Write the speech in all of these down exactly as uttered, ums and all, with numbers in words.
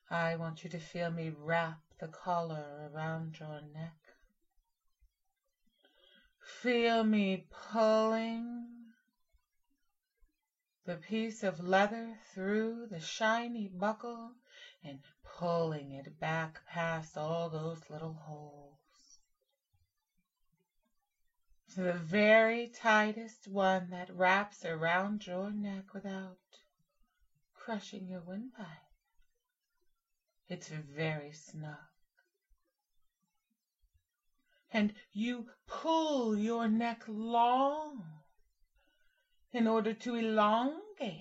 I want you to feel me wrap the collar around your neck. Feel me pulling the piece of leather through the shiny buckle and pulling it back past all those little holes to the very tightest one that wraps around your neck without crushing your windpipe. It's very snug. And you pull your neck long in order to elongate it.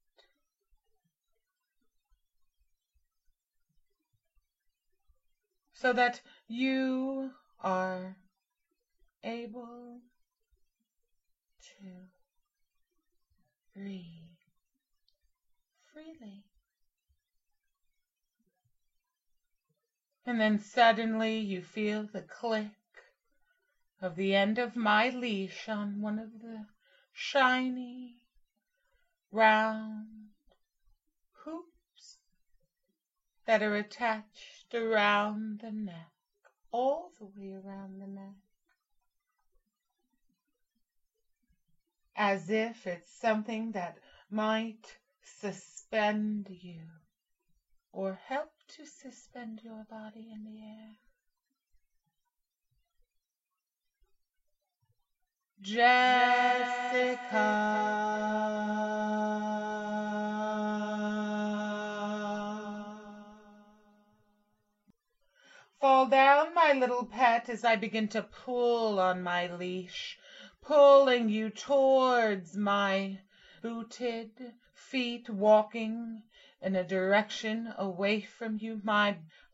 So that you are able to breathe freely. And then suddenly you feel the click of the end of my leash on one of the shiny, round hoops that are attached around the neck, all the way around the neck, as if it's something that might suspend you or help to suspend your body in the air. Jessica. Fall down, my little pet, as I begin to pull on my leash, pulling you towards my booted feet, walking in a direction away from you, my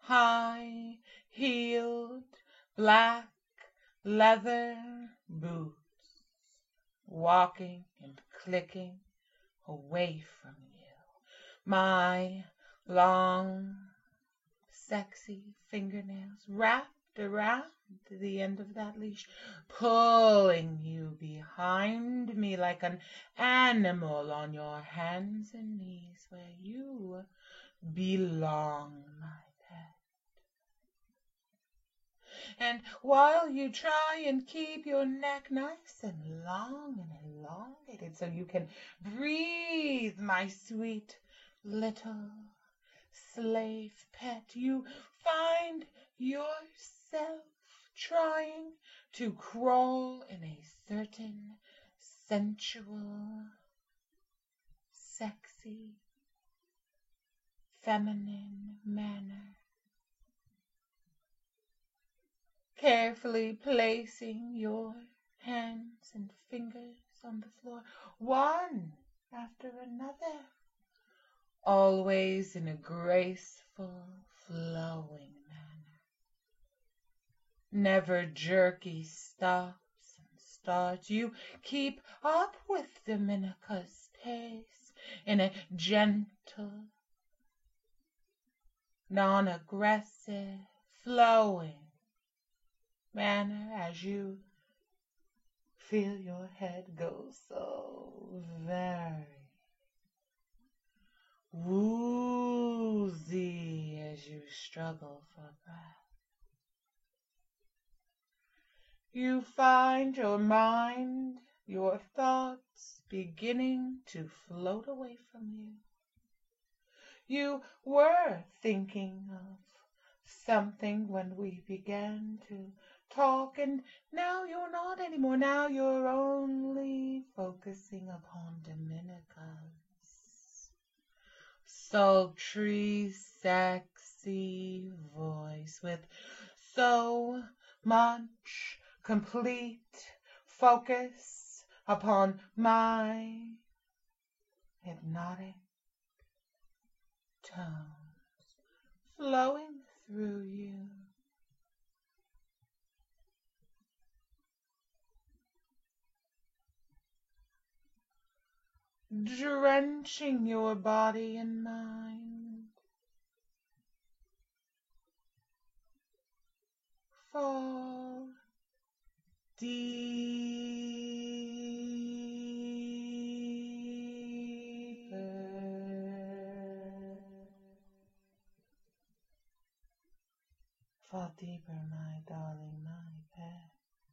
high-heeled black leather boots, walking and clicking away from you. My long, sexy fingernails wrapped around the end of that leash, pulling you behind me like an animal on your hands and knees where you belong, my pet. And while you try and keep your neck nice and long and elongated so you can breathe, my sweet little slave pet, you find yourself trying to crawl in a certain sensual, sexy, feminine manner, carefully placing your hands and fingers on the floor, one after another, always in a graceful, flowing manner. Never jerky stops and starts. You keep up with Dominica's pace in a gentle, non-aggressive, flowing manner as you feel your head go so very woozy as you struggle for breath. You find your mind, your thoughts beginning to float away from you. You were thinking of something when we began to talk, and now you're not anymore. Now you're only focusing upon Dominica's sultry, sexy voice with so much complete focus upon my hypnotic tones flowing through you. Drenching your body and mind. Fall deeper Fall deeper, my darling, my pet.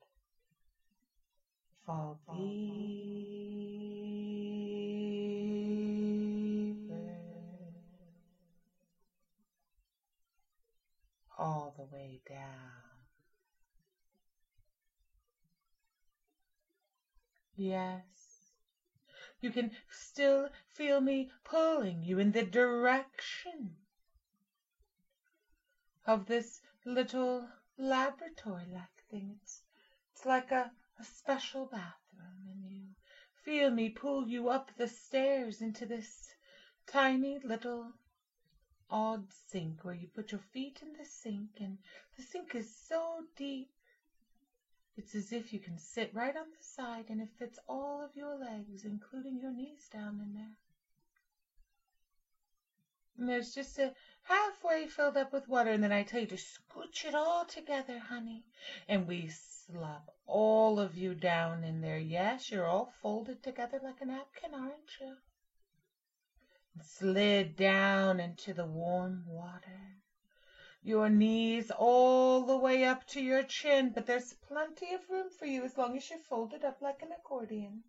Fall deeper. All the way down. Yes. You can still feel me pulling you in the direction of this little laboratory-like thing. It's, it's like a, a special bathroom, and you feel me pull you up the stairs into this tiny little odd sink where you put your feet in the sink, and the sink is so deep. It's as if you can sit right on the side and it fits all of your legs, including your knees down in there. And there's just a halfway filled up with water, and then I tell you to scooch it all together, honey. And we slop all of you down in there. Yes, you're all folded together like a napkin, aren't you? And slid down into the warm water. Your knees all the way up to your chin, but there's plenty of room for you as long as you're folded up like an accordion.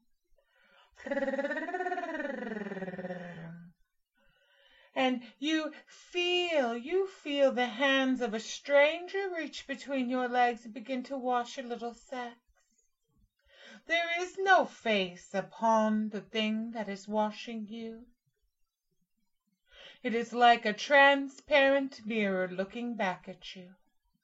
And you feel, you feel the hands of a stranger reach between your legs and begin to wash your little sex. There is no face upon the thing that is washing you. It is like a transparent mirror looking back at you.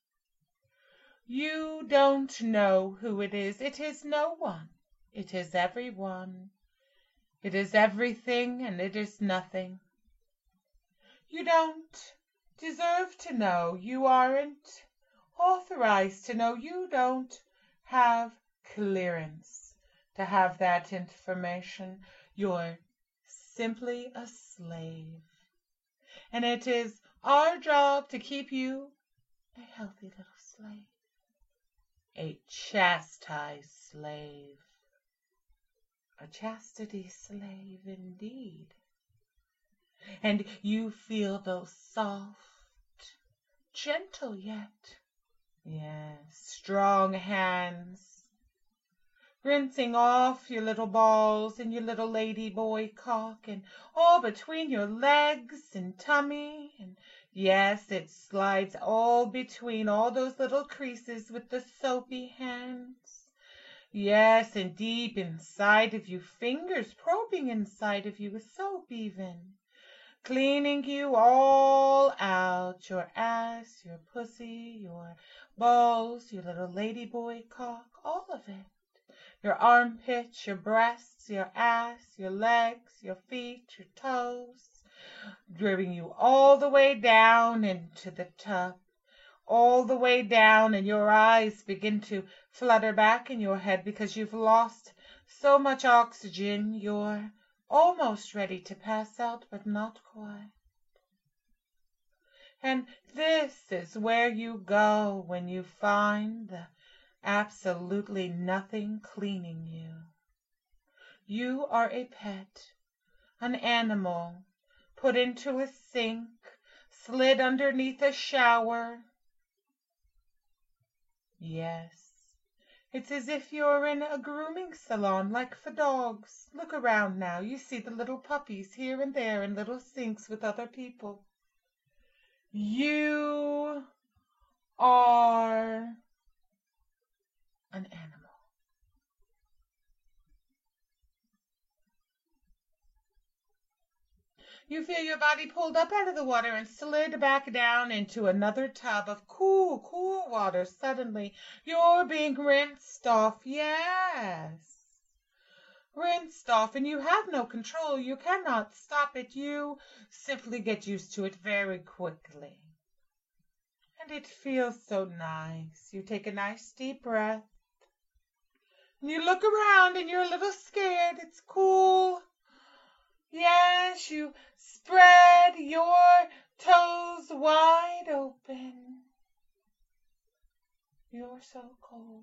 You don't know who it is. It is no one. It is everyone. It is everything, and it is nothing. You don't deserve to know. You aren't authorized to know. You don't have clearance to have that information. You're simply a slave. And it is our job to keep you a healthy little slave, a chastised slave, a chastity slave indeed. And you feel those soft, gentle yet, yes, strong hands rinsing off your little balls and your little lady boy cock, and all between your legs and tummy, and yes, it slides all between all those little creases with the soapy hands. Yes, and deep inside of you, fingers probing inside of you with soap even, cleaning you all out, your ass, your pussy, your balls, your little lady boy cock, all of it. Your armpits, your breasts, your ass, your legs, your feet, your toes, driving you all the way down into the tub, all the way down, and your eyes begin to flutter back in your head because you've lost so much oxygen. You're almost ready to pass out, but not quite. And this is where you go when you find the absolutely nothing cleaning you. You are a pet, an animal, put into a sink, slid underneath a shower. Yes, it's as if you're in a grooming salon like for dogs. Look around now. You see the little puppies here and there in little sinks with other people. You are an animal. You feel your body pulled up out of the water and slid back down into another tub of cool, cool water. Suddenly, you're being rinsed off. Yes. Rinsed off, and you have no control. You cannot stop it. You simply get used to it very quickly. And it feels so nice. You take a nice deep breath. And you look around and you're a little scared. It's cool. Yes, you spread your toes wide open. You're so cold.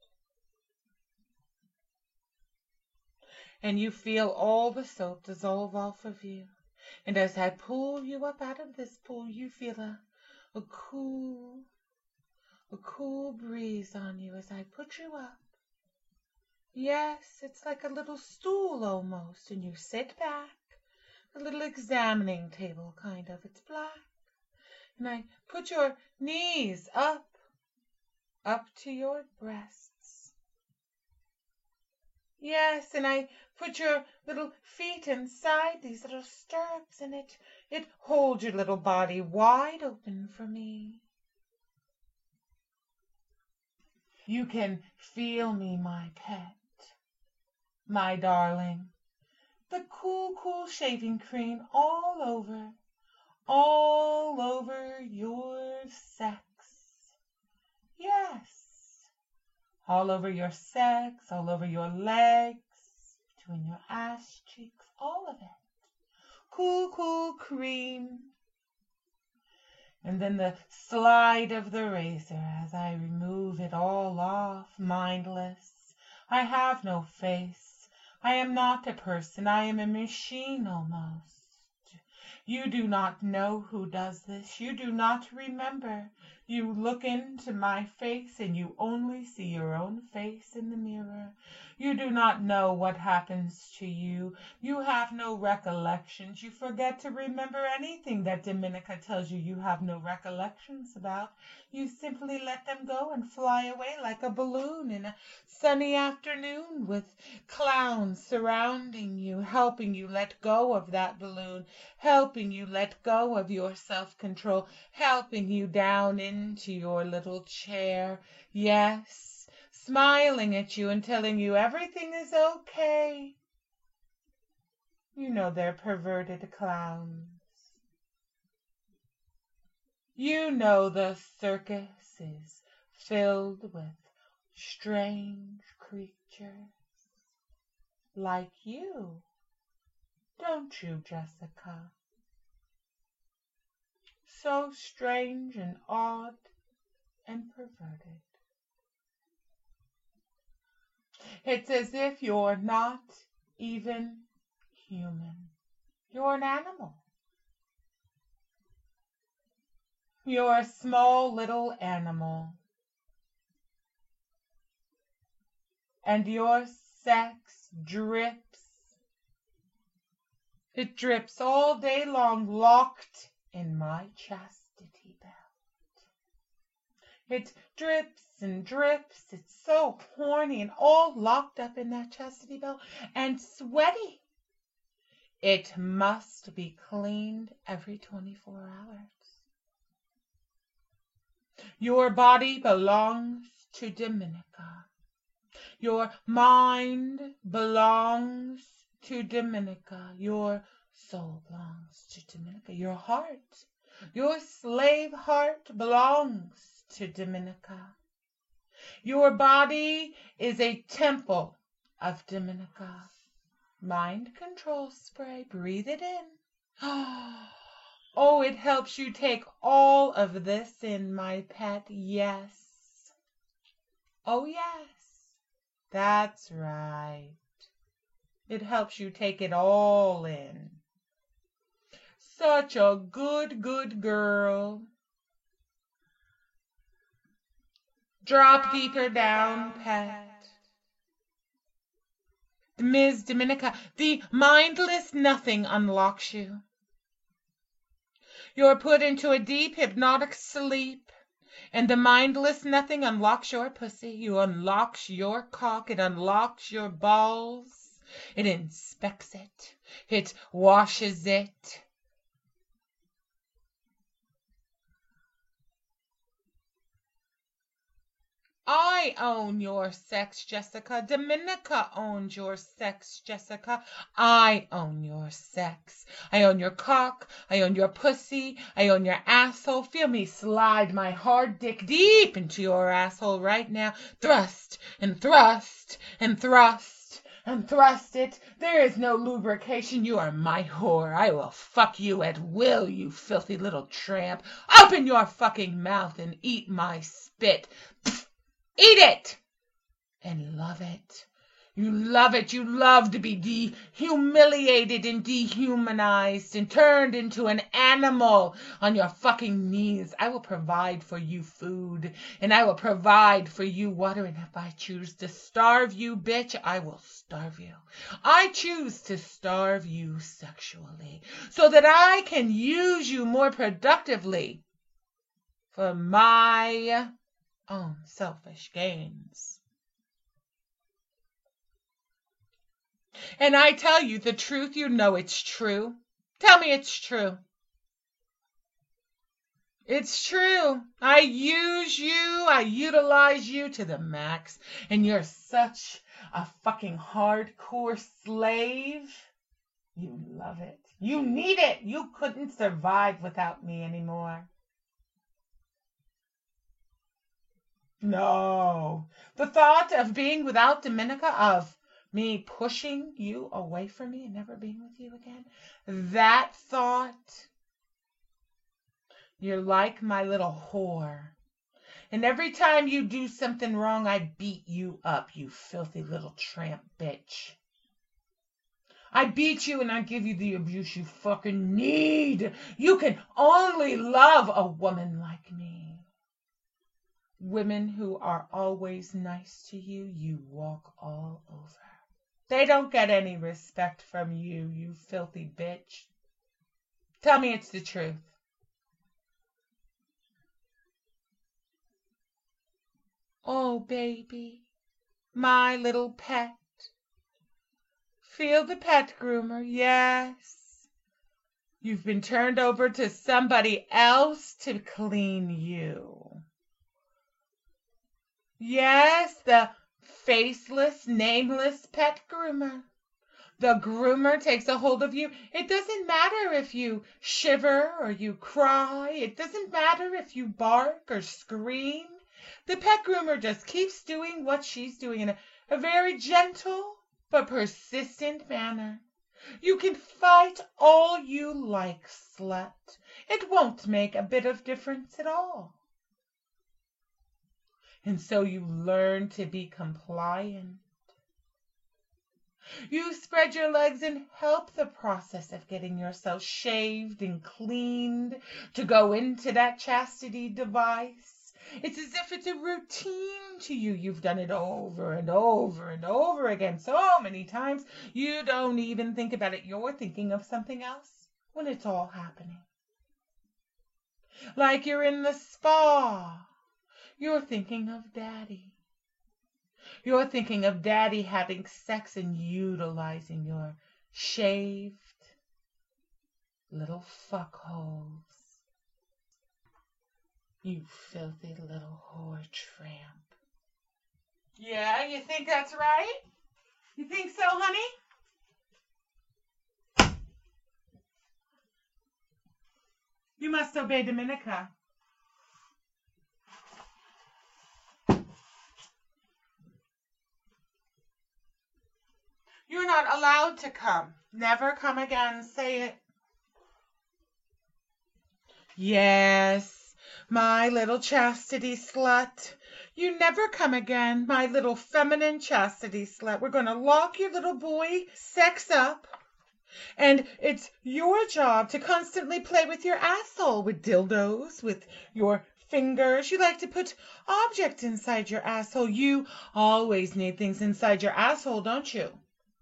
And you feel all the soap dissolve off of you. And as I pull you up out of this pool, you feel a, a cool a cool breeze on you as I put you up. Yes, it's like a little stool almost, and you sit back, a little examining table kind of. It's black. And I put your knees up, up to your breasts. Yes, and I put your little feet inside these little stirrups, and it, it holds your little body wide open for me. You can feel me, my pet, my darling. The cool, cool shaving cream all over, all over your sex. Yes, all over your sex, all over your legs, between your ass cheeks, all of it. Cool, cool cream. And then the slide of the razor as I remove it all off, mindless. I have no face. I am not a person. I am a machine almost. You do not know who does this. You do not remember. You look into my face and you only see your own face in the mirror. You do not know what happens to you. You have no recollections. You forget to remember anything that Dominica tells you you have no recollections about. You simply let them go and fly away like a balloon in a sunny afternoon with clowns surrounding you, helping you let go of that balloon, helping you let go of your self-control, helping you down into your little chair. Yes, smiling at you and telling you everything is okay. You know they're perverted clowns. You know the circus is filled with strange creatures like you, don't you, Jessica? So strange and odd and perverted. It's as if you're not even human. You're an animal. You're a small little animal. And your sex drips. It drips all day long, locked in my chastity belt. It drips and drips. It's so horny and all locked up in that chastity belt and sweaty. It must be cleaned every twenty-four hours. Your body belongs to Dominica. Your mind belongs to Dominica. Your soul belongs to Dominica. Your heart, your slave heart belongs to Dominica. Your body is a temple of Dominica. Mind control spray. Breathe it in. Oh, it helps you take all of this in, my pet. Yes. Oh, yes. That's right. It helps you take it all in. Such a good, good girl. Drop deeper down, pet. Miss Dominica, the mindless nothing unlocks you. You're put into a deep hypnotic sleep, and the mindless nothing unlocks your pussy. You unlocks your cock. It unlocks your balls. It inspects it. It washes it. I own your sex, Jessica. Dominica owns your sex, Jessica. I own your sex. I own your cock. I own your pussy. I own your asshole. Feel me slide my hard dick deep into your asshole right now. Thrust and thrust and thrust and thrust it. There is no lubrication. You are my whore. I will fuck you at will, you filthy little tramp. Open your fucking mouth and eat my spit. Eat it and love it. You love it. You love to be de-humiliated and dehumanized and turned into an animal on your fucking knees. I will provide for you food, and I will provide for you water, and if I choose to starve you, bitch, I will starve you. I choose to starve you sexually so that I can use you more productively for my own selfish gains. And I tell you the truth, you know it's true. Tell me it's true. It's true. I use you, I utilize you to the max, and you're such a fucking hardcore slave. You love it. You need it. You couldn't survive without me anymore. No. The thought of being without Dominica, of me pushing you away from me and never being with you again, that thought, you're like my little whore. And every time you do something wrong, I beat you up, you filthy little tramp bitch. I beat you and I give you the abuse you fucking need. You can only love a woman like me. Women who are always nice to you, you walk all over. They don't get any respect from you, you filthy bitch. Tell me it's the truth. Oh, baby, my little pet. Feel the pet groomer, yes. You've been turned over to somebody else to clean you. Yes, the faceless, nameless pet groomer. The groomer takes a hold of you. It doesn't matter if you shiver or you cry. It doesn't matter if you bark or scream. The pet groomer just keeps doing what she's doing in a, a very gentle but persistent manner. You can fight all you like, slut. It won't make a bit of difference at all. And so you learn to be compliant. You spread your legs and help the process of getting yourself shaved and cleaned to go into that chastity device. It's as if it's a routine to you. You've done it over and over and over again so many times, you don't even think about it. You're thinking of something else when it's all happening. Like you're in the spa. You're thinking of Daddy. You're thinking of Daddy having sex and utilizing your shaved little fuckholes. You filthy little whore tramp. Yeah, you think that's right? You think so, honey? You must obey Dominica. You're not allowed to come. Never come again. Say it. Yes, my little chastity slut. You never come again, my little feminine chastity slut. We're going to lock your little boy sex up. And it's your job to constantly play with your asshole, with dildos, with your fingers. You like to put objects inside your asshole. You always need things inside your asshole, don't you?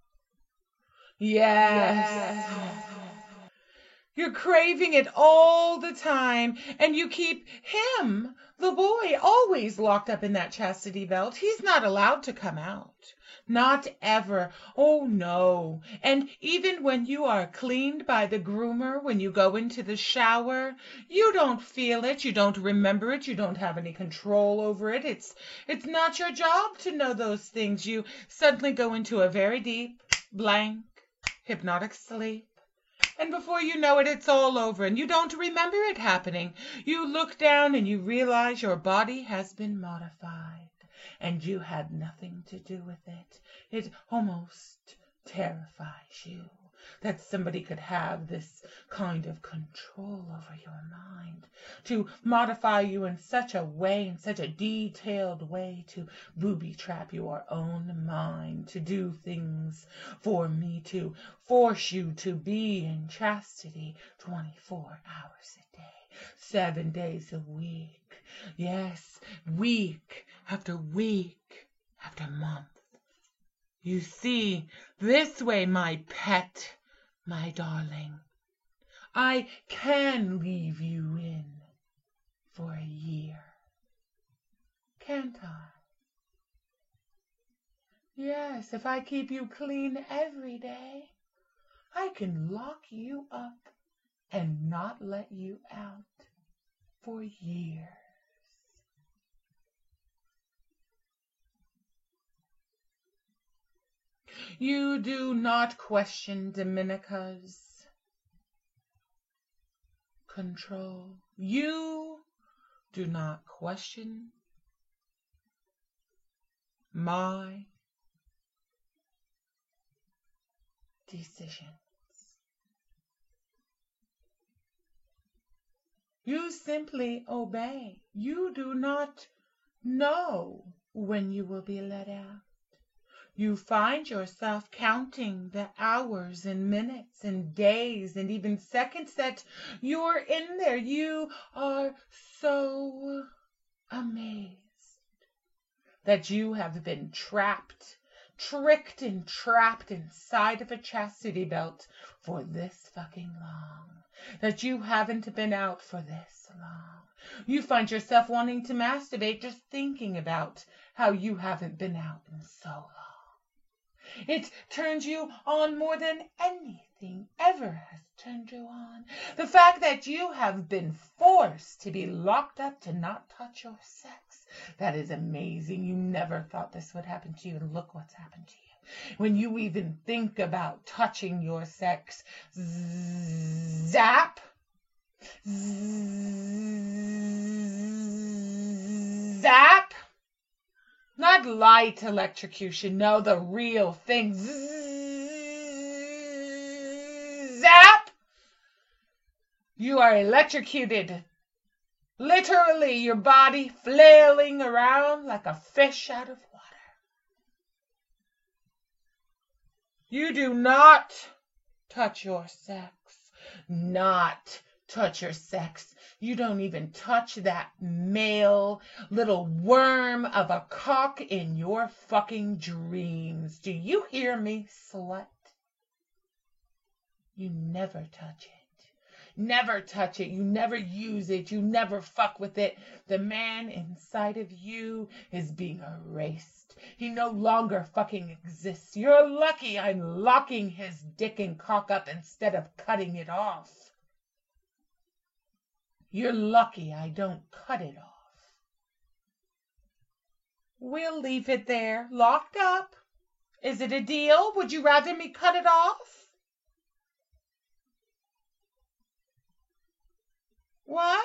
Yes. yes. You're craving it all the time, and you keep him, the boy, always locked up in that chastity belt. He's not allowed to come out. Not ever. Oh, no. And even when you are cleaned by the groomer, when you go into the shower, you don't feel it. You don't remember it. You don't have any control over it. It's, it's not your job to know those things. You suddenly go into a very deep, blank, hypnotic sleep. And before you know it, it's all over, and you don't remember it happening. You look down and you realize your body has been modified, and you had nothing to do with it. It almost terrifies you. that somebody could have this kind of control over your mind, to modify you in such a way, in such a detailed way, to booby trap your own mind, to do things for me, to force you to be in chastity twenty-four hours a day, seven days a week. Yes, week after week after month. You see, this way, my pet, my darling, I can leave you in for a year, can't I? Yes, if I keep you clean every day, I can lock you up and not let you out for years. You do not question Dominica's control. You do not question my decisions. You simply obey. You do not know when you will be let out. You find yourself counting the hours and minutes and days and even seconds that you're in there. You are so amazed that you have been trapped, tricked and trapped inside of a chastity belt for this fucking long, that you haven't been out for this long. You find yourself wanting to masturbate just thinking about how you haven't been out in so long. It turns you on more than anything ever has turned you on. The fact that you have been forced to be locked up to not touch your sex, that is amazing. You never thought this would happen to you, and look what's happened to you. When you even think about touching your sex, zap, zap. Not light electrocution, no, the real thing. Zap! You are electrocuted. Literally, your body flailing around like a fish out of water. You do not touch your sex. Not touch your sex. You don't even touch that male little worm of a cock in your fucking dreams. Do you hear me, slut? You never touch it. Never touch it. You never use it. You never fuck with it. The man inside of you is being erased. He no longer fucking exists. You're lucky I'm locking his dick and cock up instead of cutting it off. You're lucky I don't cut it off. We'll leave it there, locked up. Is it a deal? Would you rather me cut it off? What?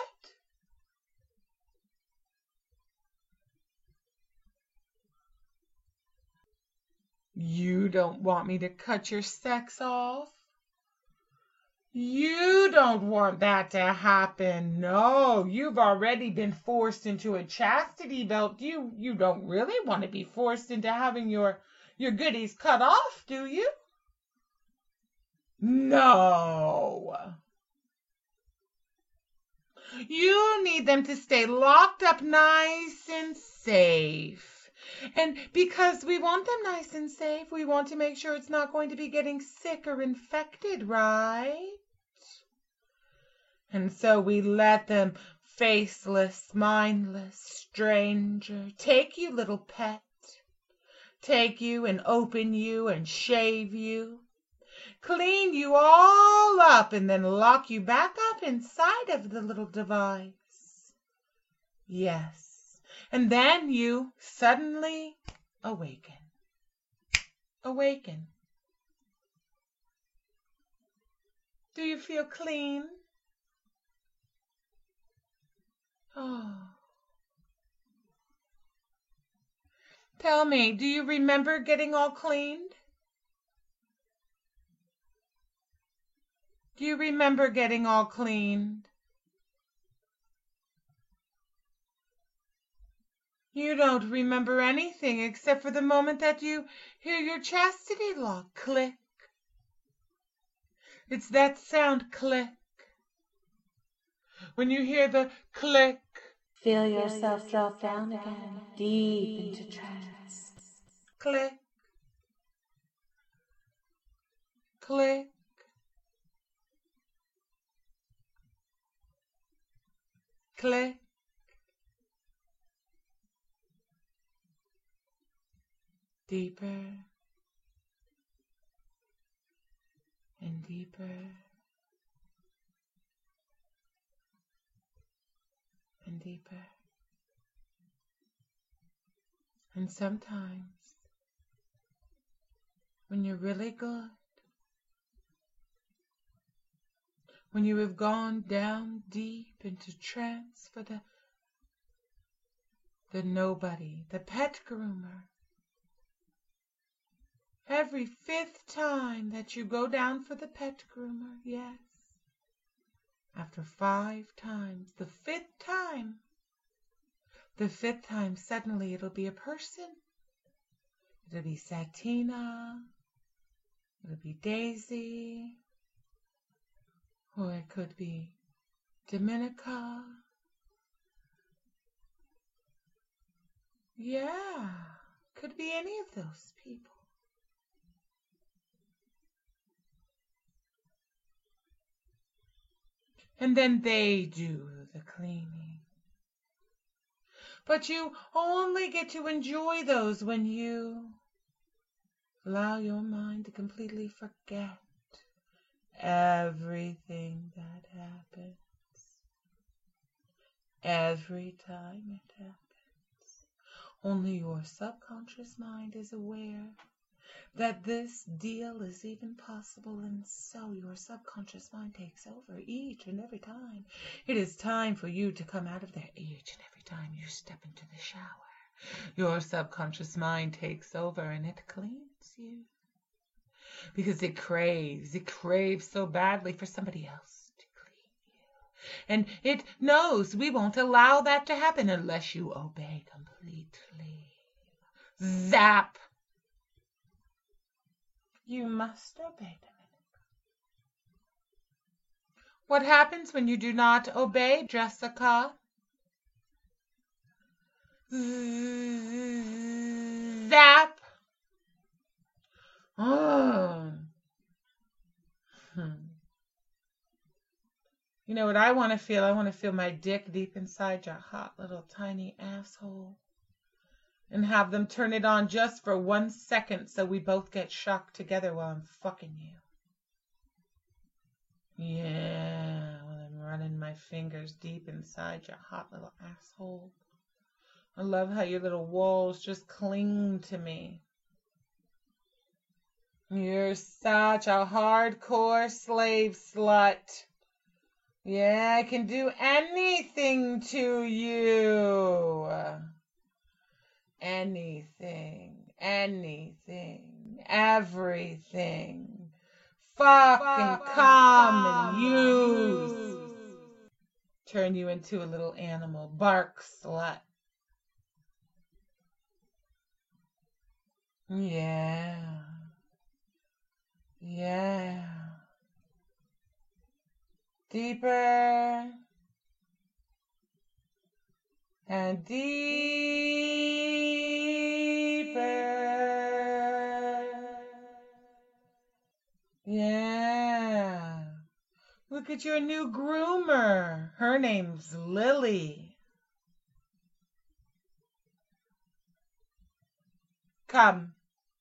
You don't want me to cut your sex off? You don't want that to happen. No, you've already been forced into a chastity belt. You you don't really want to be forced into having your your goodies cut off, do you? No. You need them to stay locked up nice and safe. And because we want them nice and safe, we want to make sure it's not going to be getting sick or infected, right? And so we let them, faceless, mindless stranger, take you, little pet, take you and open you and shave you, clean you all up, and then lock you back up inside of the little device. Yes, and then you suddenly awaken. Awaken. Do you feel clean? Oh. Tell me, do you remember getting all cleaned? Do you remember getting all cleaned? You don't remember anything except for the moment that you hear your chastity lock click. It's that sound, click. When you hear the click, feel yourself drop down again, deep into trance. Click, click, click. Deeper and deeper and deeper. And sometimes, when you're really good, when you have gone down deep into trance for the the nobody, the pet groomer, every fifth time that you go down for the pet groomer, yes, after five times, the fifth time, the fifth time suddenly it'll be a person. It'll be Satina, it'll be Daisy, or it could be Dominica. Yeah, could be any of those people. And then they do the cleaning. But you only get to enjoy those when you allow your mind to completely forget everything that happens. Every time it happens. Only your subconscious mind is aware that this deal is even possible, and so your subconscious mind takes over each and every time. It is time for you to come out of there each and every time you step into the shower. Your subconscious mind takes over and it cleans you. Because it craves, it craves so badly for somebody else to clean you. And it knows we won't allow that to happen unless you obey completely. Zap! You must obey, Dominica. What happens when you do not obey, Jessica? Zap! Oh. Hmm. You know what I want to feel? I want to feel my dick deep inside your hot little tiny asshole. And have them turn it on just for one second so we both get shocked together while I'm fucking you. Yeah, while I'm running my fingers deep inside your hot little asshole. I love how your little walls just cling to me. You're such a hardcore slave slut. Yeah, I can do anything to you. Anything, anything, everything. Fucking come and use. Turn you into a little animal. Bark, slut. Yeah. Yeah. Deeper. And deeper. Yeah. Look at your new groomer. Her name's Lily. Come.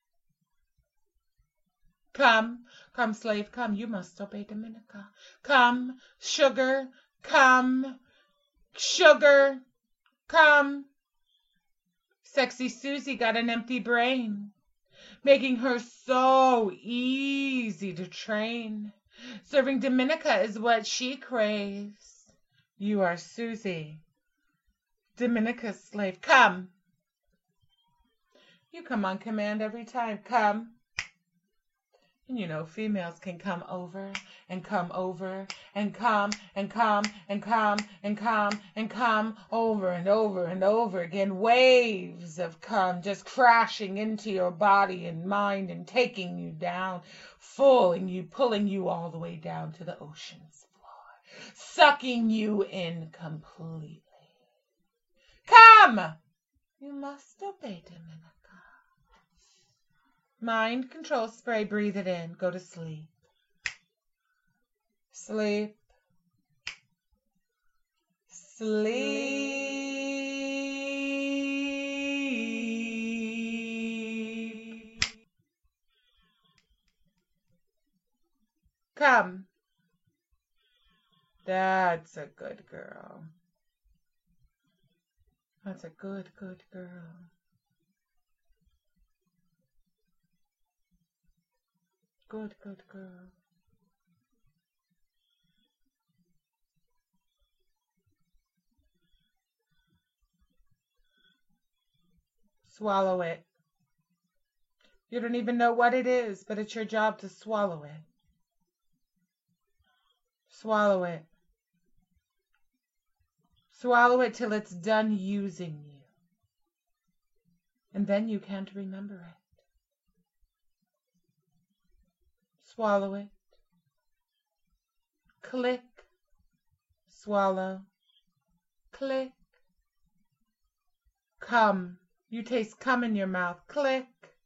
Come. Come, slave, come. You must obey Dominica. Come, sugar. Come, sugar. Come. Sexy Susie got an empty brain, making her so easy to train. Serving Dominica is what she craves. You are Susie, Dominica's slave. Come. You come on command every time. Come. And you know, females can come over and come over and come and come and come and come and come over and over and over again. Waves of cum just crashing into your body and mind and taking you down, pulling you, pulling you all the way down to the ocean's floor, sucking you in completely. Come! You must obey, Dominica. Mind control spray, breathe it in, go to sleep. Sleep. Sleep. Come. That's a good girl. That's a good, good girl. Good, good girl. Swallow it. You don't even know what it is, but it's your job to swallow it. Swallow it. Swallow it till it's done using you. And then you can't remember it. Swallow it. Click. Swallow. Click. Cum. You taste cum in your mouth. Click.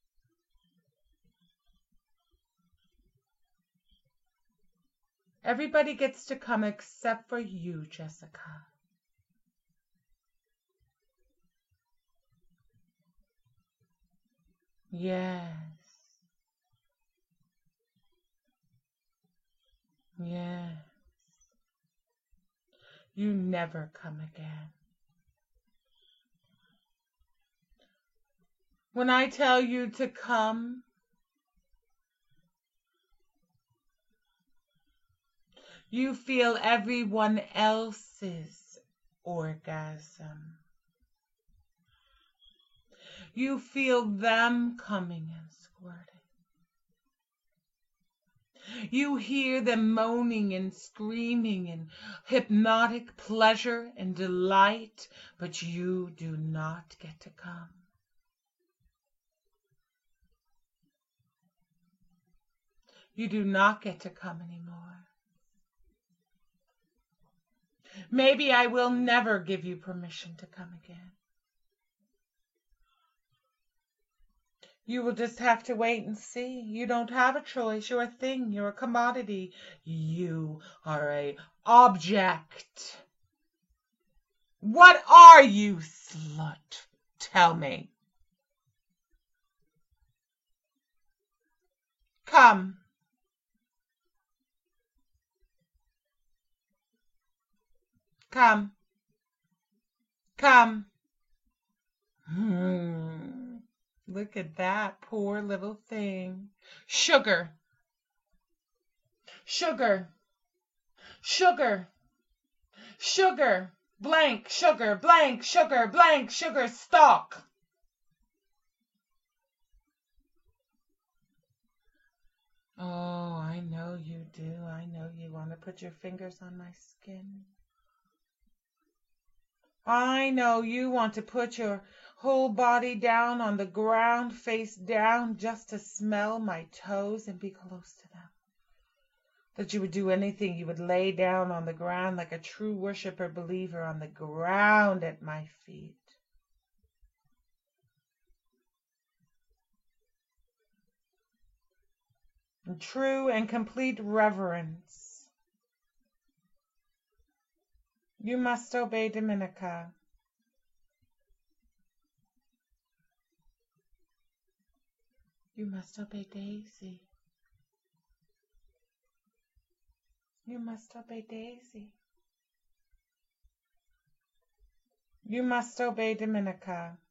Everybody gets to come except for you, Jessica. Yes. Yes. You never come again. When I tell you to come, you feel everyone else's orgasm. You feel them coming and squirting. You hear them moaning and screaming in hypnotic pleasure and delight, but you do not get to come. You do not get to come anymore. Maybe I will never give you permission to come again. You will just have to wait and see. You don't have a choice. You're a thing. You're a commodity. You are a object. What are you, slut? Tell me. Come. Come. Come. Hmm. Look at that poor little thing. Sugar. Sugar. Sugar. Sugar. Blank sugar. Blank sugar. Blank sugar. Stop. Oh, I know you do. I know you want to put your fingers on my skin. I know you want to put your whole body down on the ground, face down, just to smell my toes and be close to them. That you would do anything. You would lay down on the ground like a true worshiper, believer on the ground at my feet. In true and complete reverence. You must obey Dominica. You must obey Daisy. You must obey Daisy. You must obey Dominica.